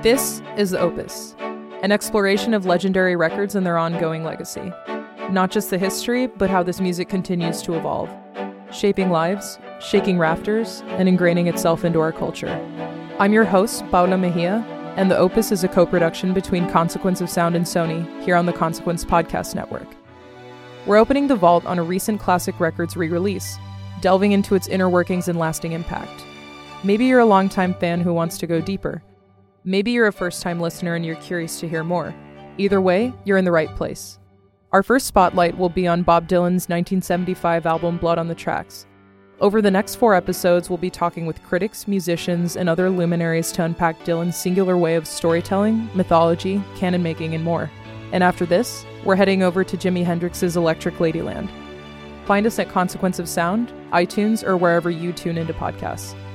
This is The Opus, an exploration of legendary records and their ongoing legacy. Not just the history, but how this music continues to evolve, shaping lives, shaking rafters, and ingraining itself into our culture. I'm your host, Paula Mejia, and The Opus is a co-production between Consequence of Sound and Sony here on the Consequence Podcast Network. We're opening the vault on a recent Classic Records re-release, delving into its inner workings and lasting impact. Maybe you're a longtime fan who wants to go deeper. Maybe you're a first-time listener and you're curious to hear more. Either way, you're in the right place. Our first spotlight will be on Bob Dylan's 1975 album Blood on the Tracks. Over the next 4 episodes, we'll be talking with critics, musicians, and other luminaries to unpack Dylan's singular way of storytelling, mythology, canon making, and more. And after this, we're heading over to Jimi Hendrix's Electric Ladyland. Find us at Consequence of Sound, iTunes, or wherever you tune into podcasts.